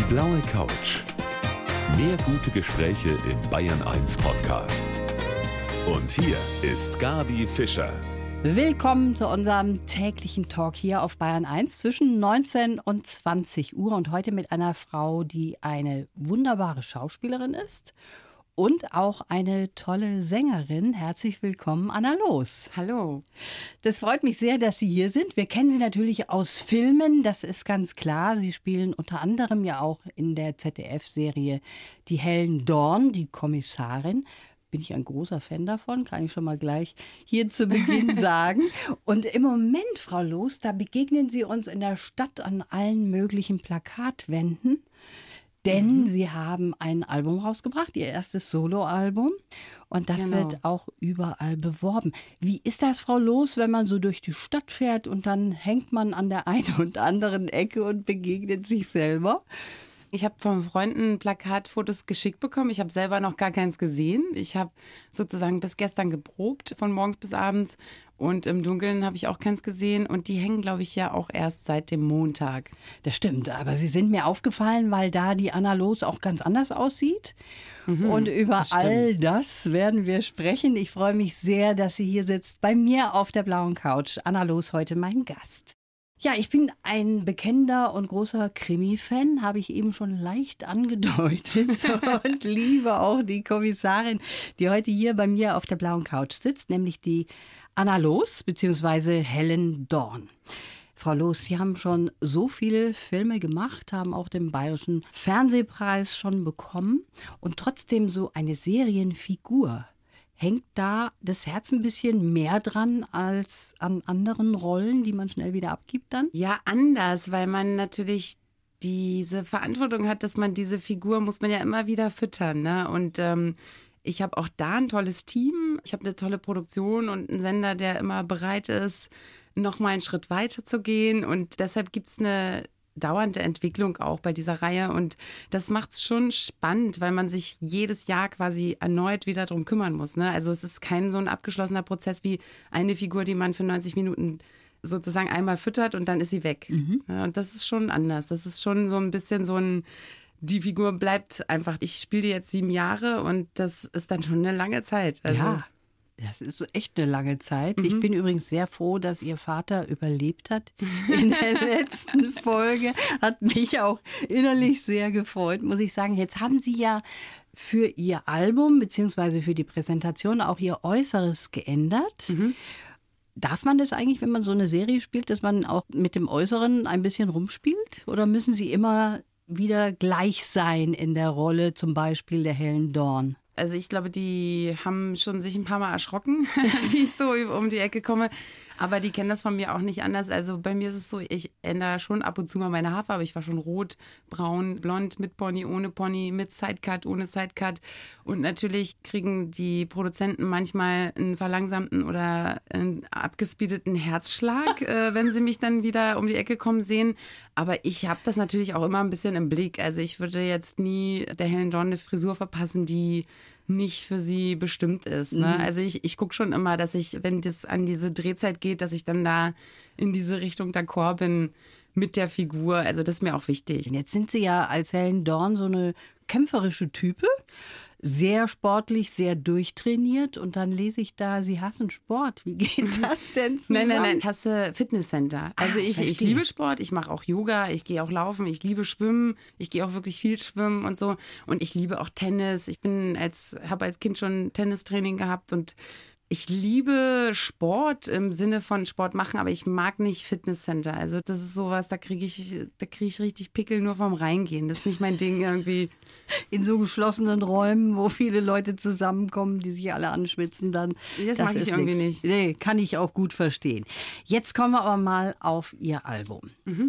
blaue Couch. Mehr gute Gespräche im Bayern 1 Podcast. Und hier ist Gabi Fischer. Willkommen zu unserem täglichen Talk hier auf Bayern 1 zwischen 19 und 20 Uhr. Und heute mit einer Frau, die eine wunderbare Schauspielerin ist und auch eine tolle Sängerin. Herzlich willkommen, Anna Loos. Hallo. Das freut mich sehr, dass Sie hier sind. Wir kennen Sie natürlich aus Filmen, das ist ganz klar. Sie spielen unter anderem ja auch in der ZDF-Serie Die Helen Dorn, die Kommissarin. Bin ich ein großer Fan davon, kann ich schon mal gleich hier zu Beginn sagen. Und im Moment, Frau Loos, da begegnen Sie uns in der Stadt an allen möglichen Plakatwänden. Denn Sie haben ein Album rausgebracht, Ihr erstes Soloalbum. Und das wird auch überall beworben. Wie ist das, Frau Loos, wenn man so durch die Stadt fährt und dann hängt man an der einen und anderen Ecke und begegnet sich selber? Ich habe von Freunden Plakatfotos geschickt bekommen. Ich habe selber noch gar keins gesehen. Ich habe sozusagen bis gestern geprobt, von morgens bis abends. Und im Dunkeln habe ich auch keins gesehen. Und die hängen, glaube ich, ja auch erst seit dem Montag. Das stimmt, aber Sie sind mir aufgefallen, weil da die Anna Loos auch ganz anders aussieht. Und über all das werden wir sprechen. Ich freue mich sehr, dass sie hier sitzt, bei mir auf der blauen Couch. Anna Loos heute mein Gast. Ja, ich bin ein bekennender und großer Krimi-Fan, habe ich eben schon leicht angedeutet und liebe auch die Kommissarin, die heute hier bei mir auf der blauen Couch sitzt, nämlich die Anna Loos bzw. Helen Dorn. Frau Loos, Sie haben schon so viele Filme gemacht, haben auch den Bayerischen Fernsehpreis schon bekommen und trotzdem so eine Serienfigur. Hängt da das Herz ein bisschen mehr dran als an anderen Rollen, die man schnell wieder abgibt dann? Ja, anders, weil man natürlich diese Verantwortung hat, dass man diese Figur, muss man ja immer wieder füttern, ne? Und ich habe auch da ein tolles Team. Ich habe eine tolle Produktion und einen Sender, der immer bereit ist, noch mal einen Schritt weiter zu gehen. Und deshalb gibt es eine dauernde Entwicklung auch bei dieser Reihe und das macht es schon spannend, weil man sich jedes Jahr quasi erneut wieder drum kümmern muss, ne? Also es ist kein so ein abgeschlossener Prozess wie eine Figur, die man für 90 Minuten sozusagen einmal füttert und dann ist sie weg. Ja, und das ist schon anders. Das ist schon so ein bisschen so ein, die Figur bleibt einfach, ich spiele die jetzt 7 Jahre und das ist dann schon eine lange Zeit. Also, ja. Das ist so echt eine lange Zeit. Ich bin übrigens sehr froh, dass Ihr Vater überlebt hat in der letzten Folge. Hat mich auch innerlich sehr gefreut, muss ich sagen. Jetzt haben Sie ja für Ihr Album bzw. für die Präsentation auch Ihr Äußeres geändert. Darf man das eigentlich, wenn man so eine Serie spielt, dass man auch mit dem Äußeren ein bisschen rumspielt? Oder müssen Sie immer wieder gleich sein in der Rolle, zum Beispiel der Helen Dorn? Also ich glaube, die haben schon sich ein paar Mal erschrocken, wie ich so um die Ecke komme. Aber die kennen das von mir auch nicht anders. Also bei mir ist es so, ich ändere schon ab und zu mal meine Haarfarbe. Ich war schon rot, braun, blond, mit Pony, ohne Pony, mit Sidecut, ohne Sidecut. Und natürlich kriegen die Produzenten manchmal einen verlangsamten oder einen abgespeedeten Herzschlag, wenn sie mich dann wieder um die Ecke kommen sehen. Aber ich habe das natürlich auch immer ein bisschen im Blick. Also ich würde jetzt nie der Helen Dorn eine Frisur verpassen, die nicht für sie bestimmt ist. Ne? Also ich gucke schon immer, dass ich, wenn das an diese Drehzeit geht, dass ich dann da in diese Richtung d'accord bin mit der Figur. Also das ist mir auch wichtig. Jetzt sind Sie ja als Helen Dorn so eine kämpferische Type. Sehr sportlich, sehr durchtrainiert. Und dann lese ich da, Sie hassen Sport. Wie geht das denn zusammen? Nein, ich hasse Fitnesscenter. Also ich liebe Sport, ich mache auch Yoga, ich gehe auch laufen, ich liebe Schwimmen, ich gehe auch wirklich viel schwimmen und so. Und ich liebe auch Tennis. Ich habe als Kind schon Tennistraining gehabt und ich liebe Sport im Sinne von Sport machen, aber ich mag nicht Fitnesscenter. Also das ist sowas, da kriege ich richtig Pickel nur vom Reingehen. Das ist nicht mein Ding irgendwie. In so geschlossenen Räumen, wo viele Leute zusammenkommen, die sich alle anschwitzen, dann. Das mag ich irgendwie nicht. Nee, kann ich auch gut verstehen. Jetzt kommen wir aber mal auf Ihr Album.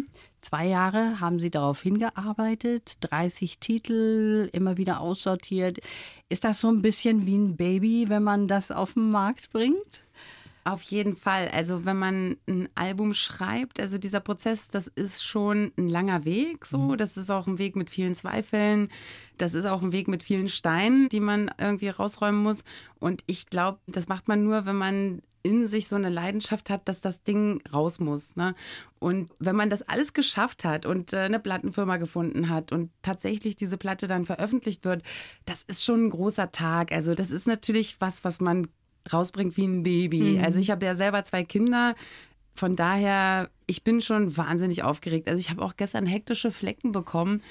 2 Jahre haben Sie darauf hingearbeitet, 30 Titel, immer wieder aussortiert. Ist das so ein bisschen wie ein Baby, wenn man das auf den Markt bringt? Auf jeden Fall. Also wenn man ein Album schreibt, also dieser Prozess, das ist schon ein langer Weg. So, das ist auch ein Weg mit vielen Zweifeln. Das ist auch ein Weg mit vielen Steinen, die man irgendwie rausräumen muss. Und ich glaube, das macht man nur, wenn man in sich so eine Leidenschaft hat, dass das Ding raus muss. Ne? Und wenn man das alles geschafft hat und eine Plattenfirma gefunden hat und tatsächlich diese Platte dann veröffentlicht wird, das ist schon ein großer Tag. Also das ist natürlich was man rausbringt wie ein Baby. Also ich habe ja selber 2 Kinder. Von daher, ich bin schon wahnsinnig aufgeregt. Also ich habe auch gestern hektische Flecken bekommen,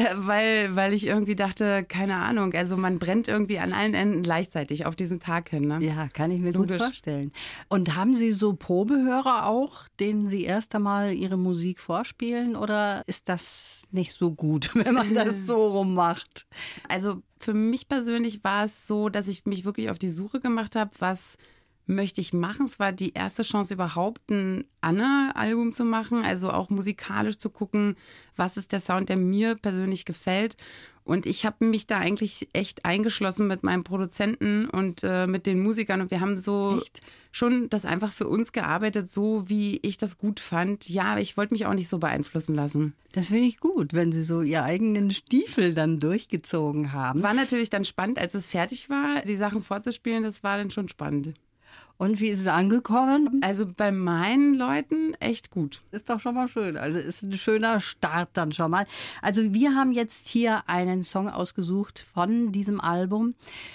weil ich irgendwie dachte, keine Ahnung, also man brennt irgendwie an allen Enden gleichzeitig auf diesen Tag hin. Ne? Ja, kann ich mir gut vorstellen. Und haben Sie so Probehörer auch, denen Sie erst einmal Ihre Musik vorspielen, oder ist das nicht so gut, wenn man das so rummacht? Also für mich persönlich war es so, dass ich mich wirklich auf die Suche gemacht habe, was möchte ich machen. Es war die erste Chance überhaupt, ein Anna-Album zu machen, also auch musikalisch zu gucken, was ist der Sound, der mir persönlich gefällt. Und ich habe mich da eigentlich echt eingeschlossen mit meinem Produzenten und mit den Musikern. Und wir haben so schon das einfach für uns gearbeitet, so wie ich das gut fand. Ja, ich wollte mich auch nicht so beeinflussen lassen. Das finde ich gut, wenn Sie so Ihr eigenen Stiefel dann durchgezogen haben. War natürlich dann spannend, als es fertig war, die Sachen vorzuspielen. Das war dann schon spannend. Und wie ist es angekommen? Also bei meinen Leuten echt gut. Ist doch schon mal schön. Also ist ein schöner Start dann schon mal. Also wir haben jetzt hier einen Song ausgesucht von diesem Album.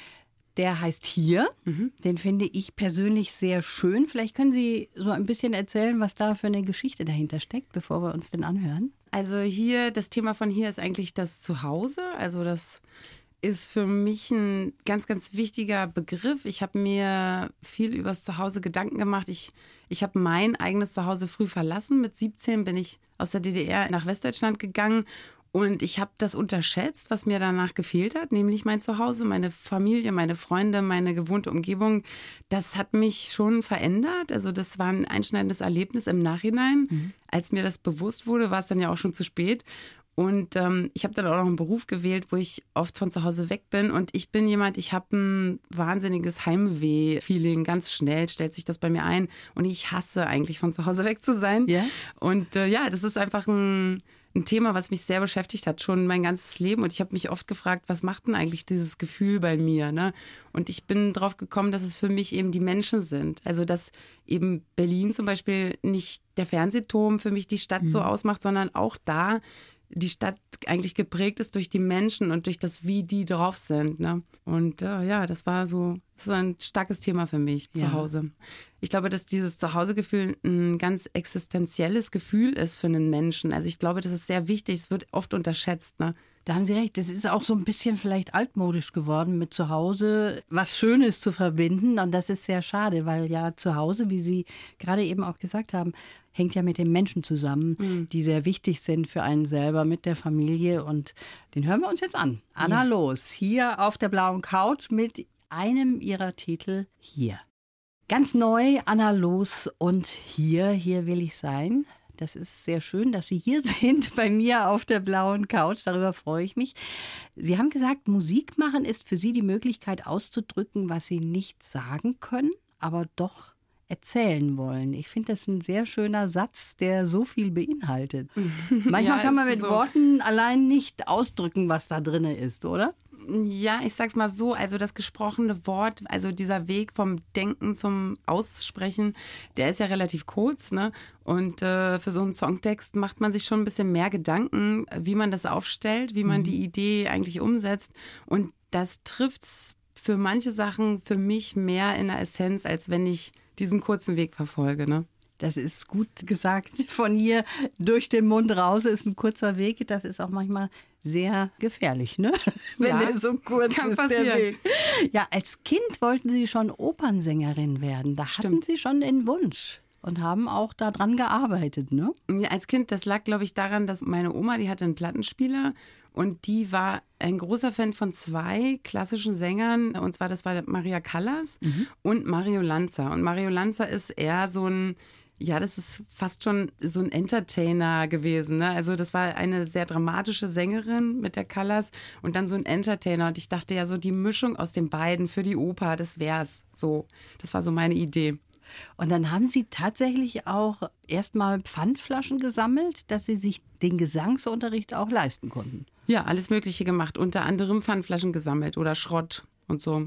Der heißt Hier. Den finde ich persönlich sehr schön. Vielleicht können Sie so ein bisschen erzählen, was da für eine Geschichte dahinter steckt, bevor wir uns den anhören. Also hier, das Thema von Hier ist eigentlich das Zuhause. Also das ist für mich ein ganz, ganz wichtiger Begriff. Ich habe mir viel über das Zuhause Gedanken gemacht. Ich habe mein eigenes Zuhause früh verlassen. Mit 17 bin ich aus der DDR nach Westdeutschland gegangen und ich habe das unterschätzt, was mir danach gefehlt hat, nämlich mein Zuhause, meine Familie, meine Freunde, meine gewohnte Umgebung. Das hat mich schon verändert. Also das war ein einschneidendes Erlebnis im Nachhinein. Als mir das bewusst wurde, war es dann ja auch schon zu spät. Und ich habe dann auch noch einen Beruf gewählt, wo ich oft von zu Hause weg bin. Und ich bin jemand, ich habe ein wahnsinniges Heimweh-Feeling. Ganz schnell stellt sich das bei mir ein. Und ich hasse eigentlich, von zu Hause weg zu sein. Yeah. Und das ist einfach ein Thema, was mich sehr beschäftigt hat, schon mein ganzes Leben. Und ich habe mich oft gefragt, was macht denn eigentlich dieses Gefühl bei mir? Ne? Und ich bin drauf gekommen, dass es für mich eben die Menschen sind. Also dass eben Berlin zum Beispiel nicht der Fernsehturm für mich die Stadt so ausmacht, sondern auch da die Stadt eigentlich geprägt ist durch die Menschen und durch das, wie die drauf sind. Ne? Und das war so, das ist ein starkes Thema für mich, zu Hause. Ich glaube, dass dieses Zuhausegefühl ein ganz existenzielles Gefühl ist für einen Menschen. Also ich glaube, das ist sehr wichtig, es wird oft unterschätzt. Ne? Da haben Sie recht, das ist auch so ein bisschen vielleicht altmodisch geworden, mit zu Hause was Schönes zu verbinden. Und das ist sehr schade, weil ja zu Hause, wie Sie gerade eben auch gesagt haben, hängt ja mit den Menschen zusammen, die sehr wichtig sind für einen selber, mit der Familie. Und den hören wir uns jetzt an. Anna Loos, hier auf der blauen Couch mit einem ihrer Titel Hier. Ganz neu, Anna Loos und Hier will ich sein. Das ist sehr schön, dass Sie hier sind bei mir auf der blauen Couch. Darüber freue ich mich. Sie haben gesagt, Musik machen ist für Sie die Möglichkeit auszudrücken, was Sie nicht sagen können, aber doch erzählen wollen. Ich finde das ein sehr schöner Satz, der so viel beinhaltet. Manchmal kann man mit Worten allein nicht ausdrücken, was da drin ist, oder? Ja, ich sag's mal so, also das gesprochene Wort, also dieser Weg vom Denken zum Aussprechen, der ist ja relativ kurz, ne? Und für so einen Songtext macht man sich schon ein bisschen mehr Gedanken, wie man das aufstellt, wie man die Idee eigentlich umsetzt. Und das trifft's für manche Sachen für mich mehr in der Essenz, als wenn ich diesen kurzen Weg verfolge, ne? Das ist gut gesagt. Von hier durch den Mund raus ist ein kurzer Weg. Das ist auch manchmal sehr gefährlich, ne? Wenn der so kurz ist, der Weg. Ja, als Kind wollten Sie schon Opernsängerin werden. Da hatten Sie schon den Wunsch und haben auch daran gearbeitet, ne? Ja, als Kind, das lag, glaube ich, daran, dass meine Oma, die hatte einen Plattenspieler und die war ein großer Fan von 2 klassischen Sängern. Und zwar, das war Maria Callas und Mario Lanza. Und Mario Lanza ist eher so ein, ja, das ist fast schon so ein Entertainer gewesen. Ne? Also das war eine sehr dramatische Sängerin mit der Callas und dann so ein Entertainer. Und ich dachte ja so, die Mischung aus den beiden für die Oper, das wär's. So, das war so meine Idee. Und dann haben Sie tatsächlich auch erstmal Pfandflaschen gesammelt, dass Sie sich den Gesangsunterricht auch leisten konnten. Ja, alles Mögliche gemacht, unter anderem Pfandflaschen gesammelt oder Schrott und so.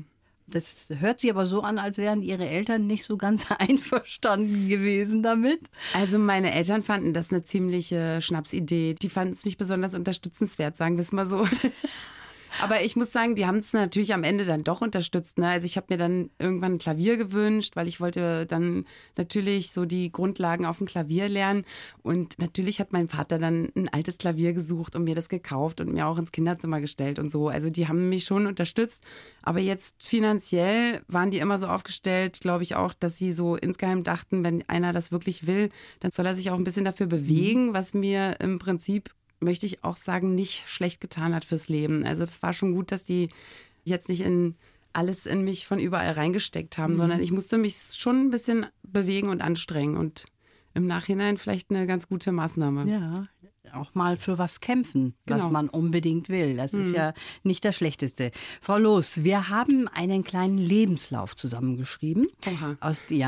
Das hört sich aber so an, als wären Ihre Eltern nicht so ganz einverstanden gewesen damit. Also meine Eltern fanden das eine ziemliche Schnapsidee. Die fanden es nicht besonders unterstützenswert, sagen wir es mal so. Aber ich muss sagen, die haben es natürlich am Ende dann doch unterstützt. Ne? Also ich habe mir dann irgendwann ein Klavier gewünscht, weil ich wollte dann natürlich so die Grundlagen auf dem Klavier lernen. Und natürlich hat mein Vater dann ein altes Klavier gesucht und mir das gekauft und mir auch ins Kinderzimmer gestellt und so. Also die haben mich schon unterstützt. Aber jetzt finanziell waren die immer so aufgestellt, glaube ich auch, dass sie so insgeheim dachten, wenn einer das wirklich will, dann soll er sich auch ein bisschen dafür bewegen, was mir im Prinzip, möchte ich auch sagen, nicht schlecht getan hat fürs Leben. Also das war schon gut, dass die jetzt nicht alles in mich von überall reingesteckt haben, sondern ich musste mich schon ein bisschen bewegen und anstrengen und im Nachhinein vielleicht eine ganz gute Maßnahme. Ja, auch mal für was kämpfen, was Genau. man unbedingt will. Das ist ja nicht das Schlechteste. Frau Loos, wir haben einen kleinen Lebenslauf zusammengeschrieben. Oha.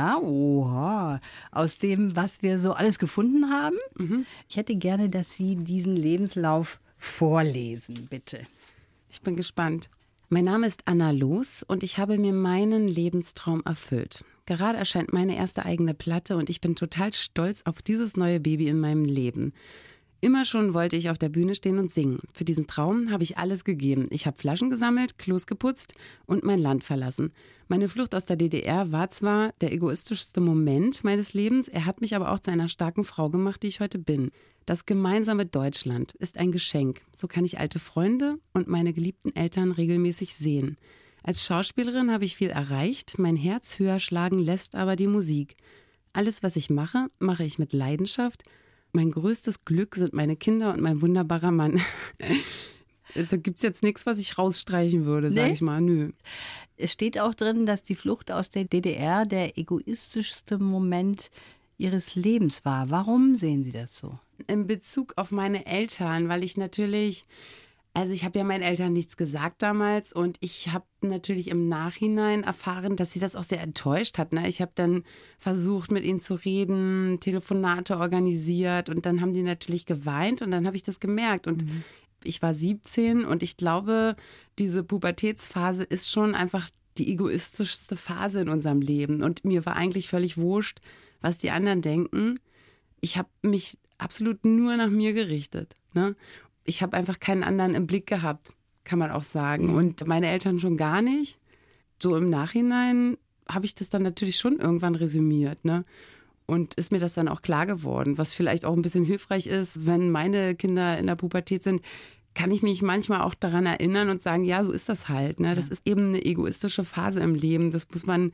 Aus dem, was wir so alles gefunden haben. Ich hätte gerne, dass Sie diesen Lebenslauf vorlesen, bitte. Ich bin gespannt. Mein Name ist Anna Loos und ich habe mir meinen Lebenstraum erfüllt. Gerade erscheint meine erste eigene Platte und ich bin total stolz auf dieses neue Baby in meinem Leben. Immer schon wollte ich auf der Bühne stehen und singen. Für diesen Traum habe ich alles gegeben. Ich habe Flaschen gesammelt, Klos geputzt und mein Land verlassen. Meine Flucht aus der DDR war zwar der egoistischste Moment meines Lebens, er hat mich aber auch zu einer starken Frau gemacht, die ich heute bin. Das gemeinsame Deutschland ist ein Geschenk. So kann ich alte Freunde und meine geliebten Eltern regelmäßig sehen. Als Schauspielerin habe ich viel erreicht, mein Herz höher schlagen lässt aber die Musik. Alles, was ich mache, mache ich mit Leidenschaft. Mein größtes Glück sind meine Kinder und mein wunderbarer Mann. Da gibt es jetzt nichts, was ich rausstreichen würde, sage ich mal. Nö. Es steht auch drin, dass die Flucht aus der DDR der egoistischste Moment Ihres Lebens war. Warum sehen Sie das so? In Bezug auf meine Eltern, weil ich natürlich... Also ich habe ja meinen Eltern nichts gesagt damals und ich habe natürlich im Nachhinein erfahren, dass sie das auch sehr enttäuscht hat. Ne? Ich habe dann versucht, mit ihnen zu reden, Telefonate organisiert und dann haben die natürlich geweint und dann habe ich das gemerkt. Und ich war 17 und ich glaube, diese Pubertätsphase ist schon einfach die egoistischste Phase in unserem Leben. Und mir war eigentlich völlig wurscht, was die anderen denken. Ich habe mich absolut nur nach mir gerichtet, ne? Ich habe einfach keinen anderen im Blick gehabt, kann man auch sagen. Und meine Eltern schon gar nicht. So im Nachhinein habe ich das dann natürlich schon irgendwann resümiert, ne? Und ist mir das dann auch klar geworden, was vielleicht auch ein bisschen hilfreich ist, wenn meine Kinder in der Pubertät sind, kann ich mich manchmal auch daran erinnern und sagen, ja, so ist das halt, ne? Das ist eben eine egoistische Phase im Leben. Das muss man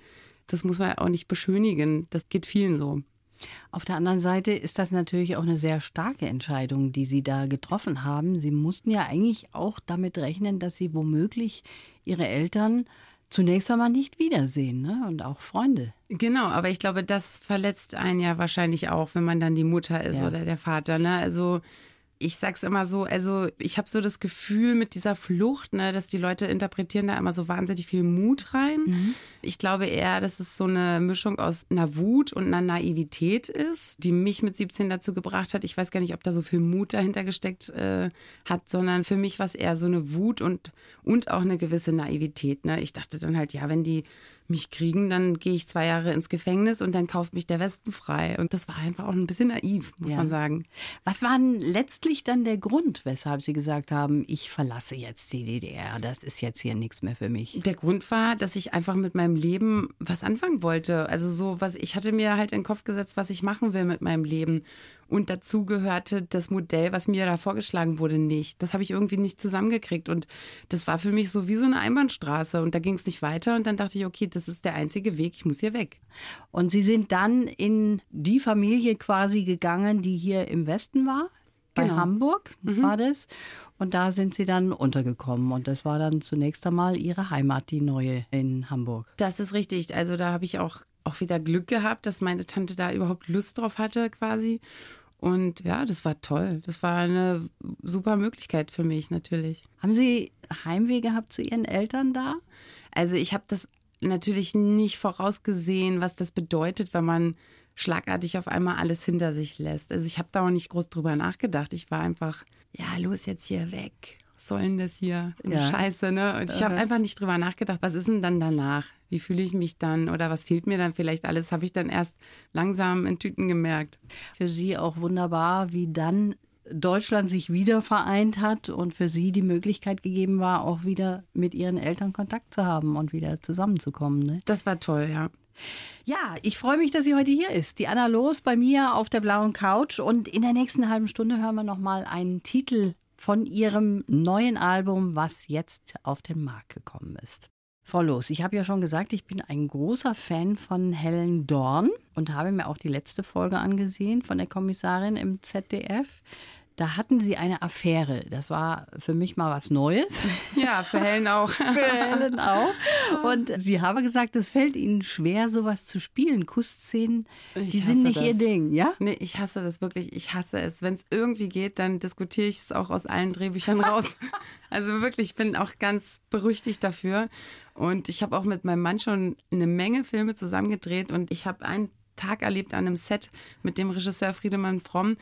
ja auch nicht beschönigen. Das geht vielen so. Auf der anderen Seite ist das natürlich auch eine sehr starke Entscheidung, die Sie da getroffen haben. Sie mussten ja eigentlich auch damit rechnen, dass Sie womöglich Ihre Eltern zunächst einmal nicht wiedersehen, ne? Und auch Freunde. Genau, aber ich glaube, das verletzt einen ja wahrscheinlich auch, wenn man dann die Mutter ist oder der Vater, ne? Also ich sag's immer so, also ich habe so das Gefühl mit dieser Flucht, ne, dass die Leute interpretieren da immer so wahnsinnig viel Mut rein. Ich glaube eher, dass es so eine Mischung aus einer Wut und einer Naivität ist, die mich mit 17 dazu gebracht hat. Ich weiß gar nicht, ob da so viel Mut dahinter gesteckt hat, sondern für mich war es eher so eine Wut und auch eine gewisse Naivität. Ne? Ich dachte dann halt, ja, wenn die mich kriegen, dann gehe ich 2 Jahre ins Gefängnis und dann kauft mich der Westen frei. Und das war einfach auch ein bisschen naiv, muss man sagen. Was war denn letztlich dann der Grund, weshalb Sie gesagt haben, ich verlasse jetzt die DDR, das ist jetzt hier nichts mehr für mich? Der Grund war, dass ich einfach mit meinem Leben was anfangen wollte. Also so was, ich hatte mir halt in den Kopf gesetzt, was ich machen will mit meinem Leben. Und dazu gehörte das Modell, was mir da vorgeschlagen wurde, nicht. Das habe ich irgendwie nicht zusammengekriegt. Und das war für mich so wie so eine Einbahnstraße. Und da ging es nicht weiter. Und dann dachte ich, okay, das ist der einzige Weg, ich muss hier weg. Und Sie sind dann in die Familie quasi gegangen, die hier im Westen war? Bei Hamburg war das. Und da sind Sie dann untergekommen. Und das war dann zunächst einmal Ihre Heimat, die neue in Hamburg. Das ist richtig. Also da habe ich auch wieder Glück gehabt, dass meine Tante da überhaupt Lust drauf hatte quasi. Und ja, das war toll. Das war eine super Möglichkeit für mich natürlich. Haben Sie Heimweh gehabt zu Ihren Eltern da? Also ich habe das natürlich nicht vorausgesehen, was das bedeutet, wenn man schlagartig auf einmal alles hinter sich lässt. Also ich habe da auch nicht groß drüber nachgedacht. Ich war einfach, ja, los jetzt hier weg. was soll denn das hier? Ja. Scheiße, ne? Und ich habe einfach nicht drüber nachgedacht, was ist denn dann danach? Wie fühle ich mich dann? Oder was fehlt mir dann vielleicht alles? Habe ich dann erst langsam in Tüten gemerkt. Für Sie auch wunderbar, wie dann Deutschland sich wieder vereint hat und für Sie die Möglichkeit gegeben war, auch wieder mit Ihren Eltern Kontakt zu haben und wieder zusammenzukommen. Ne? Das war toll, ja. Ja, ich freue mich, dass sie heute hier ist. Die Anna Loos bei mir auf der blauen Couch. Und in der nächsten halben Stunde hören wir nochmal einen Titel von ihrem neuen Album, was jetzt auf den Markt gekommen ist. Frau Loos, ich habe ja schon gesagt, ich bin ein großer Fan von Helen Dorn und habe mir auch die letzte Folge angesehen von der Kommissarin im ZDF. Da hatten Sie eine Affäre. Das war für mich mal was Neues. Ja, für Helen auch. Für Helen auch. Und Sie haben gesagt, es fällt Ihnen schwer, sowas zu spielen. Kussszenen, die sind nicht Ihr Ding, ja? Nee, ich hasse das wirklich. Ich hasse es. Wenn es irgendwie geht, dann diskutiere ich es auch aus allen Drehbüchern raus. Also wirklich, ich bin auch ganz berüchtigt dafür. Und ich habe auch mit meinem Mann schon eine Menge Filme zusammengedreht. Und ich habe einen Tag erlebt an einem Set mit dem Regisseur Friedemann Fromm.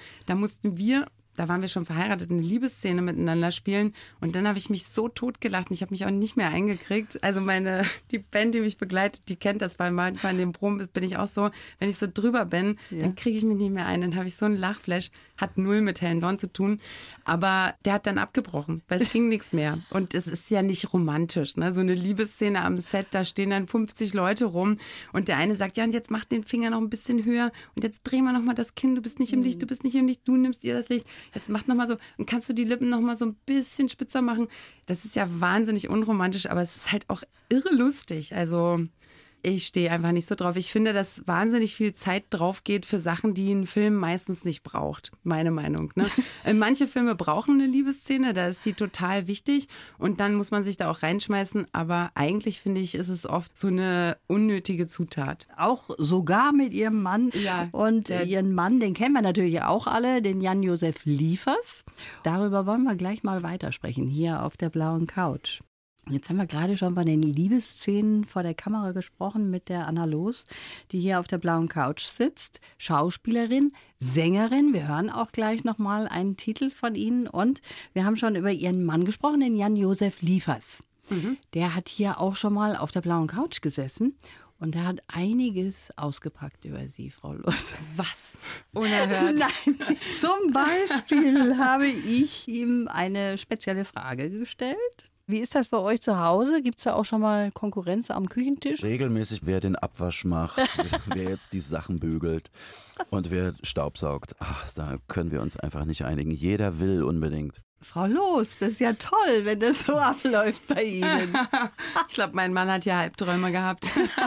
Da waren wir schon verheiratet, eine Liebesszene miteinander spielen. Und dann habe ich mich so totgelacht und ich habe mich auch nicht mehr eingekriegt. Also die Band, die mich begleitet, die kennt das, weil manchmal in dem Proben bin ich auch so, wenn ich so drüber bin, dann kriege ich mich nicht mehr ein. Dann habe ich so einen Lachflash. Hat null mit Helen Dorn zu tun. Aber der hat dann abgebrochen, weil es ging nichts mehr. Und es ist ja nicht romantisch, ne? So eine Liebesszene am Set, da stehen dann 50 Leute rum. Und der eine sagt, ja, und jetzt mach den Finger noch ein bisschen höher. Und jetzt drehen wir nochmal das Kinn. Du bist nicht im Licht, du nimmst ihr das Licht. Jetzt mach nochmal so, und kannst du die Lippen nochmal so ein bisschen spitzer machen. Das ist ja wahnsinnig unromantisch, aber es ist halt auch irre lustig. Also ich stehe einfach nicht so drauf. Ich finde, dass wahnsinnig viel Zeit drauf geht für Sachen, die ein Film meistens nicht braucht. Meine Meinung. Ne? Manche Filme brauchen eine Liebesszene, da ist sie total wichtig und dann muss man sich da auch reinschmeißen. Aber eigentlich finde ich, ist es oft so eine unnötige Zutat. Auch sogar mit ihrem Mann. Ja, und ihren Mann, den kennen wir natürlich auch alle, den Jan-Josef Liefers. Darüber wollen wir gleich mal weitersprechen, hier auf der blauen Couch. Jetzt haben wir gerade schon von den Liebesszenen vor der Kamera gesprochen mit der Anna Loos, die hier auf der blauen Couch sitzt. Schauspielerin, Sängerin. Wir hören auch gleich nochmal einen Titel von Ihnen. Und wir haben schon über Ihren Mann gesprochen, den Jan-Josef Liefers. Der hat hier auch schon mal auf der blauen Couch gesessen. Und er hat einiges ausgepackt über Sie, Frau Loos. Was? Unerhört. Nein, zum Beispiel habe ich ihm eine spezielle Frage gestellt. Wie ist das bei euch zu Hause? Gibt es da auch schon mal Konkurrenz am Küchentisch? Regelmäßig, wer den Abwasch macht, wer jetzt die Sachen bügelt und wer staubsaugt. Ach, da können wir uns einfach nicht einigen. Jeder will unbedingt. Frau Loos, das ist ja toll, wenn das so abläuft bei Ihnen. Ich glaube, mein Mann hat ja Albträume gehabt.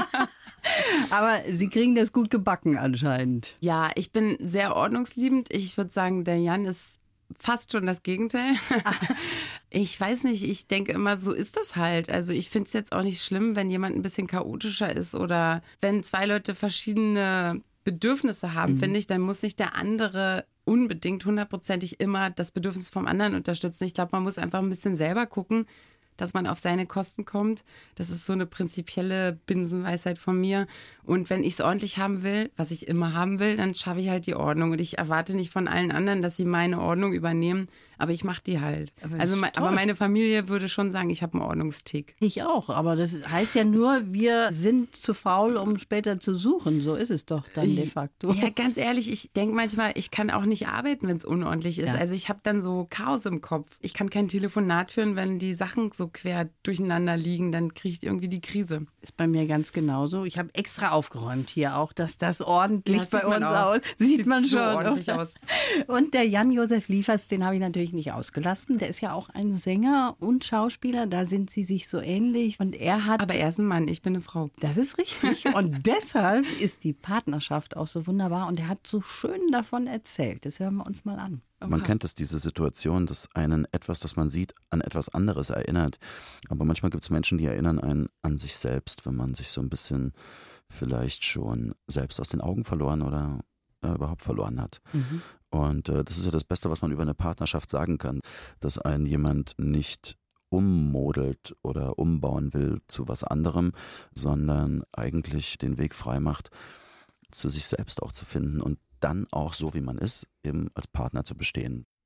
Aber Sie kriegen das gut gebacken anscheinend. Ja, ich bin sehr ordnungsliebend. Ich würde sagen, der Jan ist fast schon das Gegenteil. Ich weiß nicht, ich denke immer, so ist das halt. Also ich finde es jetzt auch nicht schlimm, wenn jemand ein bisschen chaotischer ist oder wenn zwei Leute verschiedene Bedürfnisse haben, finde ich, dann muss nicht der andere unbedingt hundertprozentig immer das Bedürfnis vom anderen unterstützen. Ich glaube, man muss einfach ein bisschen selber gucken, dass man auf seine Kosten kommt. Das ist so eine prinzipielle Binsenweisheit von mir. Und wenn ich es ordentlich haben will, was ich immer haben will, dann schaffe ich halt die Ordnung. Und ich erwarte nicht von allen anderen, dass sie meine Ordnung übernehmen, aber ich mache die halt. Aber meine Familie würde schon sagen, ich habe einen Ordnungstick. Ich auch, aber das heißt ja nur, wir sind zu faul, um später zu suchen. So ist es doch dann de facto. Ja, ganz ehrlich, ich denke manchmal, ich kann auch nicht arbeiten, wenn es unordentlich ist. Ja. Also ich habe dann so Chaos im Kopf. Ich kann kein Telefonat führen, wenn die Sachen so quer durcheinander liegen, dann kriege ich irgendwie die Krise. Ist bei mir ganz genauso. Ich habe extra aufgeräumt hier auch, dass das ordentlich Das bei sieht man uns auch. aus. Sieht man so schon. ordentlich aus. Und der Jan-Josef Liefers, den habe ich natürlich nicht ausgelassen. Der ist ja auch ein Sänger und Schauspieler. Da sind sie sich so ähnlich. Und er hat... Aber er ist ein Mann, ich bin eine Frau. Das ist richtig. Und deshalb ist die Partnerschaft auch so wunderbar. Und er hat so schön davon erzählt. Das hören wir uns mal an. Man kennt es, diese Situation, dass einen etwas, das man sieht, an etwas anderes erinnert. Aber manchmal gibt es Menschen, die erinnern einen an sich selbst, wenn man sich so ein bisschen vielleicht schon selbst aus den Augen verloren oder überhaupt verloren hat. Und das ist ja das Beste, was man über eine Partnerschaft sagen kann, dass einen jemand nicht ummodelt oder umbauen will zu was anderem, sondern eigentlich den Weg frei macht, zu sich selbst auch zu finden und dann auch so, wie man ist, eben als Partner zu bestehen.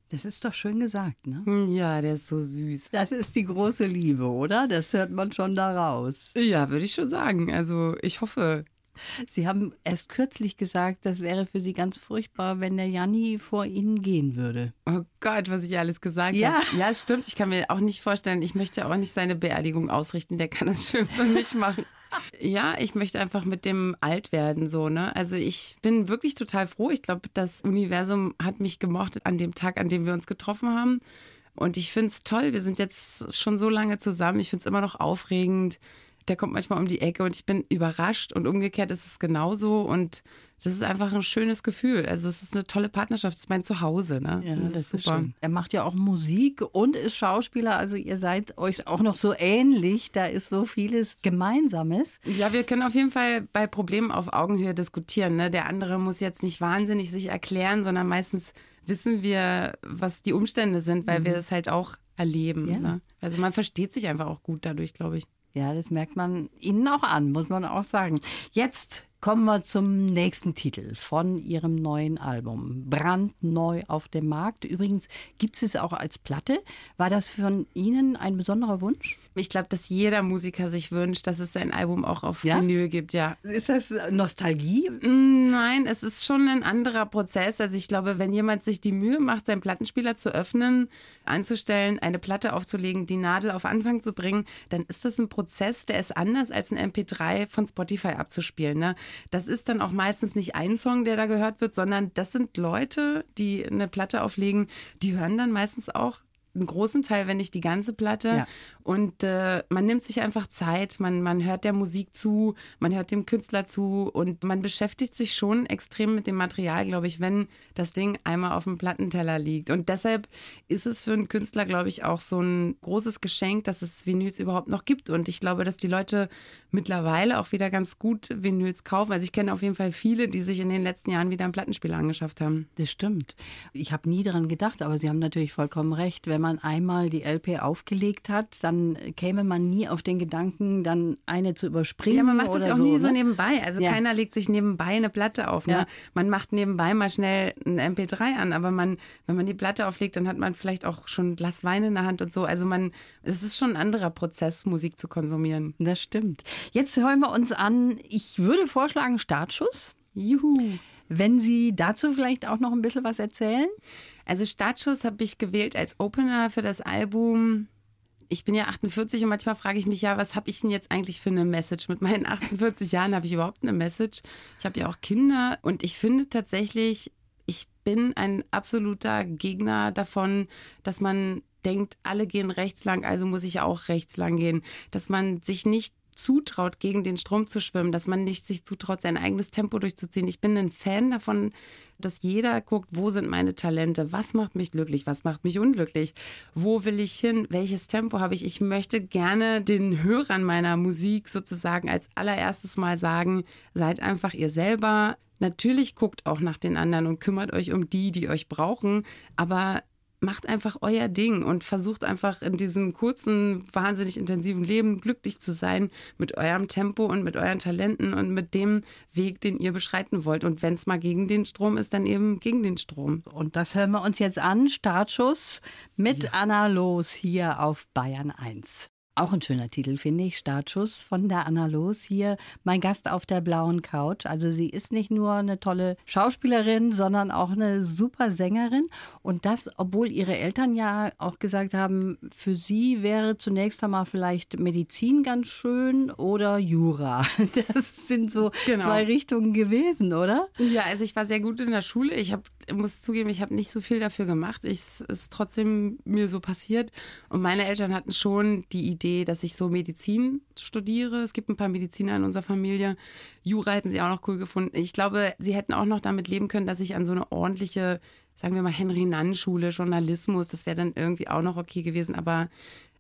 Das ist doch schön gesagt, ne? Ja, der ist so süß. Das ist die große Liebe, oder? Das hört man schon daraus. Ja, würde ich schon sagen. Also ich hoffe. Sie haben erst kürzlich gesagt, das wäre für Sie ganz furchtbar, wenn der Janni vor Ihnen gehen würde. Oh Gott, was ich alles gesagt Ja. habe. Ja, es stimmt. Ich kann mir auch nicht vorstellen, ich möchte auch nicht seine Beerdigung ausrichten. Der kann das schön für mich machen. Ja, ich möchte einfach mit dem alt werden, so, ne? Also ich bin wirklich total froh. Ich glaube, das Universum hat mich gemocht an dem Tag, an dem wir uns getroffen haben. Und ich finde es toll. Wir sind jetzt schon so lange zusammen. Ich finde es immer noch aufregend. Der kommt manchmal um die Ecke und ich bin überrascht und umgekehrt ist es genauso und das ist einfach ein schönes Gefühl. Also es ist eine tolle Partnerschaft, es ist mein Zuhause. Ne? Ja, das ist super. schön. Er macht ja auch Musik und ist Schauspieler, also ihr seid euch auch noch so ähnlich, da ist so vieles Gemeinsames. Ja, wir können auf jeden Fall bei Problemen auf Augenhöhe diskutieren. Ne? Der andere muss jetzt nicht wahnsinnig sich erklären, sondern meistens wissen wir, was die Umstände sind, weil wir das halt auch erleben. Ja. Ne? Also man versteht sich einfach auch gut dadurch, glaube ich. Ja, das merkt man Ihnen auch an, muss man auch sagen. Jetzt kommen wir zum nächsten Titel von Ihrem neuen Album. Brandneu auf dem Markt. Übrigens gibt es auch als Platte. War das von Ihnen ein besonderer Wunsch? Ich glaube, dass jeder Musiker sich wünscht, dass es sein Album auch auf Ja? Vinyl gibt, ja. Ist das Nostalgie? Nein, es ist schon ein anderer Prozess. Also ich glaube, wenn jemand sich die Mühe macht, seinen Plattenspieler zu öffnen, einzustellen, eine Platte aufzulegen, die Nadel auf Anfang zu bringen, dann ist das ein Prozess, der ist anders als ein MP3 von Spotify abzuspielen. Ne? Das ist dann auch meistens nicht ein Song, der da gehört wird, sondern das sind Leute, die eine Platte auflegen, die hören dann meistens auch einen großen Teil, wenn nicht die ganze Platte. Ja. Und man nimmt sich einfach Zeit, man hört der Musik zu, man hört dem Künstler zu und man beschäftigt sich schon extrem mit dem Material, glaube ich, wenn das Ding einmal auf dem Plattenteller liegt. Und deshalb ist es für einen Künstler, glaube ich, auch so ein großes Geschenk, dass es Vinyls überhaupt noch gibt. Und ich glaube, dass die Leute mittlerweile auch wieder ganz gut Vinyls kaufen. Also ich kenne auf jeden Fall viele, die sich in den letzten Jahren wieder einen Plattenspieler angeschafft haben. Das stimmt. Ich habe nie daran gedacht, aber Sie haben natürlich vollkommen recht. Wenn man einmal die LP aufgelegt hat, dann käme man nie auf den Gedanken, dann eine zu überspringen. Ja, man macht das oder ja auch nie so ne? nebenbei. Also Ja. keiner legt sich nebenbei eine Platte auf. Ne? Ja. Man macht nebenbei mal schnell ein MP3 an, aber wenn man die Platte auflegt, dann hat man vielleicht auch schon ein Glas Wein in der Hand und so. Also es ist schon ein anderer Prozess, Musik zu konsumieren. Das stimmt. Jetzt hören wir uns an, ich würde vorschlagen Startschuss. Juhu. Wenn Sie dazu vielleicht auch noch ein bisschen was erzählen. Also Startschuss habe ich gewählt als Opener für das Album. Ich bin ja 48 und manchmal frage ich mich ja, was habe ich denn jetzt eigentlich für eine Message? Mit meinen 48 Jahren habe ich überhaupt eine Message. Ich habe ja auch Kinder und ich finde tatsächlich, ich bin ein absoluter Gegner davon, dass man denkt, alle gehen rechts lang, also muss ich auch rechts lang gehen. Dass man sich nicht zutraut, gegen den Strom zu schwimmen, dass man nicht sich zutraut, sein eigenes Tempo durchzuziehen. Ich bin ein Fan davon, dass jeder guckt, wo sind meine Talente, was macht mich glücklich, was macht mich unglücklich, wo will ich hin, welches Tempo habe ich. Ich möchte gerne den Hörern meiner Musik sozusagen als allererstes Mal sagen, seid einfach ihr selber. Natürlich guckt auch nach den anderen und kümmert euch um die euch brauchen, aber macht einfach euer Ding und versucht einfach in diesem kurzen, wahnsinnig intensiven Leben glücklich zu sein mit eurem Tempo und mit euren Talenten und mit dem Weg, den ihr beschreiten wollt. Und wenn es mal gegen den Strom ist, dann eben gegen den Strom. Und das hören wir uns jetzt an. Startschuss mit Anna Loos hier auf Bayern 1. Auch ein schöner Titel, finde ich. Startschuss von der Anna Loos hier, mein Gast auf der blauen Couch. Also sie ist nicht nur eine tolle Schauspielerin, sondern auch eine super Sängerin. Und das, obwohl ihre Eltern ja auch gesagt haben, für sie wäre zunächst einmal vielleicht Medizin ganz schön oder Jura. Das sind so zwei Richtungen gewesen, oder? Ja, also ich war sehr gut in der Schule. Ich muss zugeben, ich habe nicht so viel dafür gemacht. Es ist trotzdem mir so passiert. Und meine Eltern hatten schon die Idee, dass ich so Medizin studiere. Es gibt ein paar Mediziner in unserer Familie. Jura hätten sie auch noch cool gefunden. Ich glaube, sie hätten auch noch damit leben können, dass ich an so eine ordentliche, sagen wir mal, Henry-Nann-Schule, Journalismus, das wäre dann irgendwie auch noch okay gewesen. Aber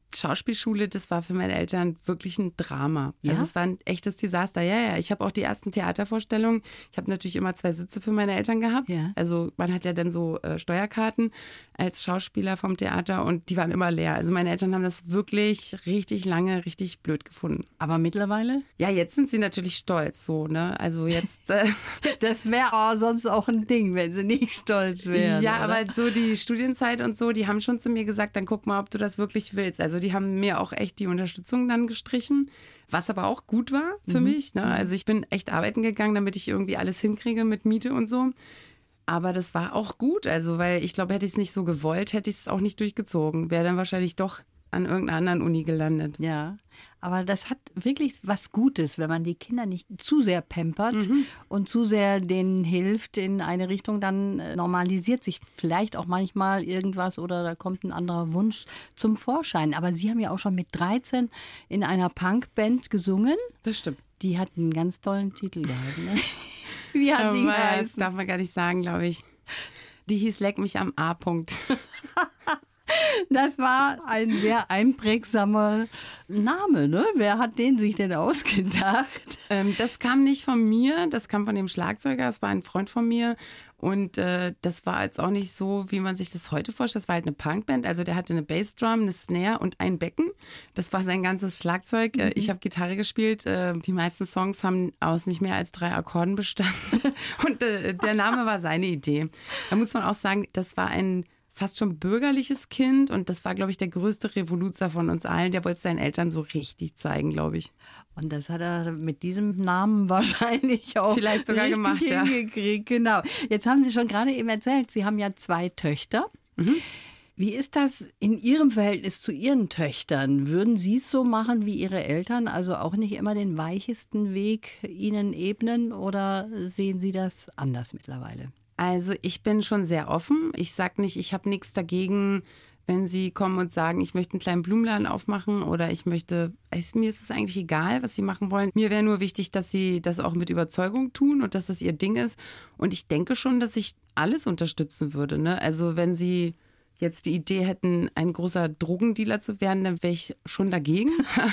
Schauspielschule, das war für meine Eltern wirklich ein Drama. Ja? Also es war ein echtes Desaster. Ja. Ich habe auch die ersten Theatervorstellungen. Ich habe natürlich immer 2 Sitze für meine Eltern gehabt. Ja. Also man hat ja dann so Steuerkarten als Schauspieler vom Theater und die waren immer leer. Also meine Eltern haben das wirklich richtig lange, richtig blöd gefunden. Aber mittlerweile? Ja, jetzt sind sie natürlich stolz so, ne? Also jetzt... Das wäre sonst auch ein Ding, wenn sie nicht stolz wären. Ja, oder? aber so die Studienzeit und so, die haben schon zu mir gesagt, dann guck mal, ob du das wirklich willst. Also die haben mir auch echt die Unterstützung dann gestrichen, was aber auch gut war für mich. Ne? Also ich bin echt arbeiten gegangen, damit ich irgendwie alles hinkriege mit Miete und so. Aber das war auch gut, also weil ich glaube, hätte ich es nicht so gewollt, hätte ich es auch nicht durchgezogen. Wäre dann wahrscheinlich doch an irgendeiner anderen Uni gelandet. Ja, aber das hat wirklich was Gutes, wenn man die Kinder nicht zu sehr pampert und zu sehr denen hilft in eine Richtung, dann normalisiert sich vielleicht auch manchmal irgendwas oder da kommt ein anderer Wunsch zum Vorschein. Aber Sie haben ja auch schon mit 13 in einer Punkband gesungen. Das stimmt. Die hat einen ganz tollen Titel gehabt, ne? Wie hat die Das geheißen? darf man gar nicht sagen, glaube ich. Die hieß Leck mich am A-Punkt. Das war ein sehr einprägsamer Name, ne? Wer hat den sich denn ausgedacht? Das kam nicht von mir, das kam von dem Schlagzeuger, das war ein Freund von mir. Und das war jetzt auch nicht so, wie man sich das heute vorstellt. Das war halt eine Punkband. Also der hatte eine Bassdrum, eine Snare und ein Becken. Das war sein ganzes Schlagzeug. Ich habe Gitarre gespielt. Die meisten Songs haben aus nicht mehr als 3 Akkorden bestanden. Und der Name war seine Idee. Da muss man auch sagen, das war ein fast schon bürgerliches Kind. Und das war, glaube ich, der größte Revoluzer von uns allen. Der wollte es seinen Eltern so richtig zeigen, glaube ich. Und das hat er mit diesem Namen wahrscheinlich auch vielleicht sogar richtig gemacht, ja. hingekriegt. Genau. Jetzt haben Sie schon gerade eben erzählt, Sie haben ja 2 Töchter. Wie ist das in Ihrem Verhältnis zu Ihren Töchtern? Würden Sie es so machen wie Ihre Eltern, also auch nicht immer den weichesten Weg ihnen ebnen oder sehen Sie das anders mittlerweile? Also ich bin schon sehr offen. Ich sage nicht, ich habe nichts dagegen, wenn sie kommen und sagen, ich möchte einen kleinen Blumenladen aufmachen oder ich möchte, mir ist es eigentlich egal, was sie machen wollen. Mir wäre nur wichtig, dass sie das auch mit Überzeugung tun und dass das ihr Ding ist. Und ich denke schon, dass ich alles unterstützen würde. Ne? Also wenn sie jetzt die Idee hätten, ein großer Drogendealer zu werden, dann wäre ich schon dagegen.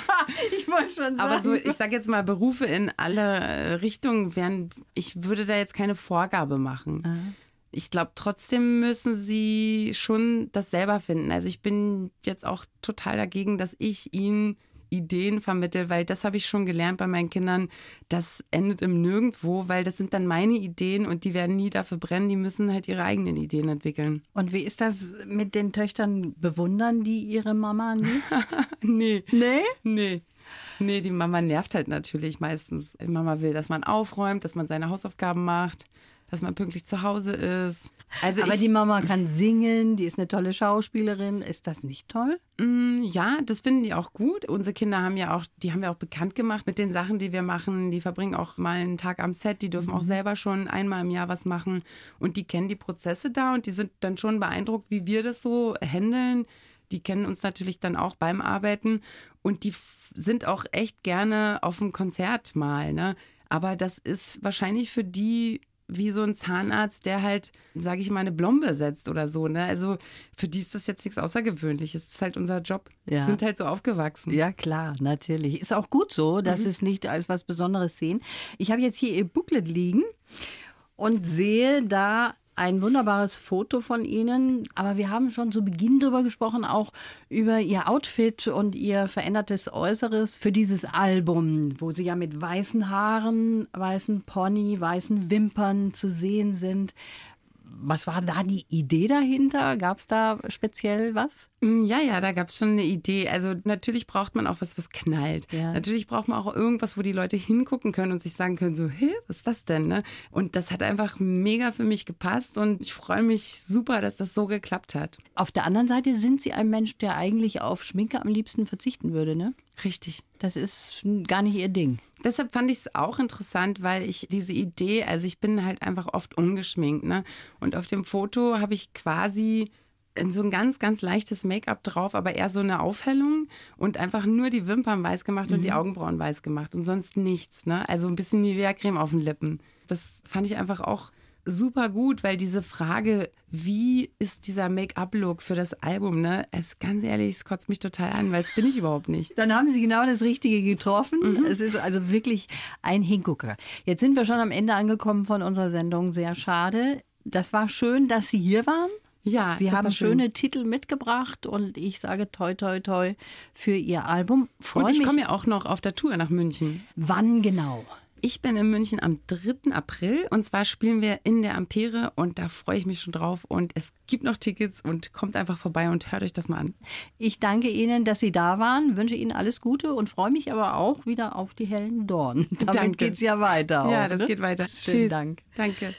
Ich wollte schon sagen. Aber so, ich sage jetzt mal, Berufe in alle Richtungen wären, ich würde da jetzt keine Vorgabe machen. Ich glaube, trotzdem müssen sie schon das selber finden. Also ich bin jetzt auch total dagegen, dass ich ihnen Ideen vermittle, weil das habe ich schon gelernt bei meinen Kindern. Das endet im Nirgendwo, weil das sind dann meine Ideen und die werden nie dafür brennen. Die müssen halt ihre eigenen Ideen entwickeln. Und wie ist das mit den Töchtern? Bewundern die ihre Mama nicht? Nee. Nee? Nee, die Mama nervt halt natürlich meistens. Die Mama will, dass man aufräumt, dass man seine Hausaufgaben macht, dass man pünktlich zu Hause ist. Also Aber die Mama kann singen, die ist eine tolle Schauspielerin. Ist das nicht toll? Ja, das finden die auch gut. Unsere Kinder haben wir auch bekannt gemacht mit den Sachen, die wir machen. Die verbringen auch mal einen Tag am Set, die dürfen auch selber schon einmal im Jahr was machen. Und die kennen die Prozesse da und die sind dann schon beeindruckt, wie wir das so handeln. Die kennen uns natürlich dann auch beim Arbeiten und die sind auch echt gerne auf dem Konzert mal, ne? Aber das ist wahrscheinlich für die wie so ein Zahnarzt, der halt, sage ich mal, eine Blombe setzt oder so. Ne? Also für die ist das jetzt nichts Außergewöhnliches. Das ist halt unser Job. Ja. Sind halt so aufgewachsen. Ja, klar, natürlich. Ist auch gut so, dass es nicht als was Besonderes sehen. Ich habe jetzt hier Ihr Booklet liegen und sehe da ein wunderbares Foto von Ihnen, aber wir haben schon zu Beginn drüber gesprochen, auch über Ihr Outfit und Ihr verändertes Äußeres für dieses Album, wo Sie ja mit weißen Haaren, weißen Pony, weißen Wimpern zu sehen sind. Was war da die Idee dahinter? Gab es da speziell was? Ja, da gab es schon eine Idee. Also natürlich braucht man auch was knallt. Ja. Natürlich braucht man auch irgendwas, wo die Leute hingucken können und sich sagen können, so, was ist das denn? Ne? Und das hat einfach mega für mich gepasst und ich freue mich super, dass das so geklappt hat. Auf der anderen Seite sind Sie ein Mensch, der eigentlich auf Schminke am liebsten verzichten würde, ne? Richtig. Das ist gar nicht Ihr Ding. Deshalb fand ich es auch interessant, weil ich diese Idee, also ich bin halt einfach oft ungeschminkt, ne? Und auf dem Foto habe ich quasi so ein ganz, ganz leichtes Make-up drauf, aber eher so eine Aufhellung und einfach nur die Wimpern weiß gemacht und die Augenbrauen weiß gemacht und sonst nichts, ne? Also ein bisschen Nivea-Creme auf den Lippen. Das fand ich einfach auch super gut, weil diese Frage, wie ist dieser Make-up-Look für das Album, ne? Es ganz ehrlich, es kotzt mich total an, weil das bin ich überhaupt nicht. Dann haben Sie genau das Richtige getroffen. Es ist also wirklich ein Hingucker. Jetzt sind wir schon am Ende angekommen von unserer Sendung. Sehr schade. Das war schön, dass Sie hier waren. Ja, Sie das haben war schön. schöne Titel mitgebracht und ich sage toi, toi, toi für Ihr Album. Und ich komme ja auch noch auf der Tour nach München. Wann genau? Ich bin in München am 3. April und zwar spielen wir in der Ampere und da freue ich mich schon drauf und es gibt noch Tickets und kommt einfach vorbei und hört euch das mal an. Ich danke Ihnen, dass Sie da waren, wünsche Ihnen alles Gute und freue mich aber auch wieder auf die hellen Dornen. Damit geht es ja weiter. Ja, auch, das ne? geht weiter. Schönen Tschüss. Dank. Danke.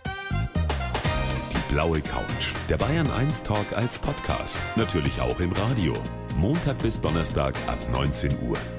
Die blaue Couch. Der Bayern 1 Talk als Podcast. Natürlich auch im Radio. Montag bis Donnerstag ab 19 Uhr.